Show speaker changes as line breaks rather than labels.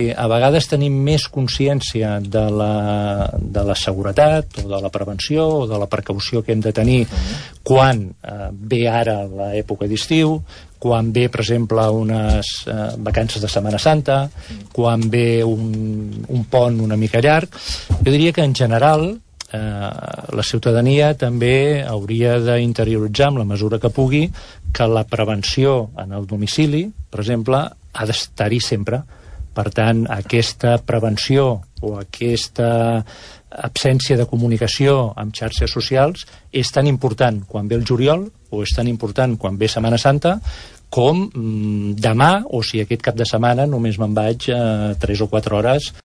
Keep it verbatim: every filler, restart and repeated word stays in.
A vegades tenim més consciència de la, de la seguretat o de la prevenció o de la precaució que hem de tenir quan eh, ve ara l'època d'estiu, quan ve, per exemple, unes eh, vacances de Setmana Santa, quan ve un, un pont una mica llarg. Jo diria que, en general, eh, la ciutadania també hauria d'interioritzar, en la mesura que pugui, que la prevenció en el domicili, per exemple, ha d'estar-hi sempre. Per tant, aquesta prevenció o aquesta absència de comunicació amb xarxes socials és tan important quan ve el juliol o és tan important quan ve Setmana Santa com mm, demà, o si aquest cap de setmana només me'n vaig eh, tres o quatre hores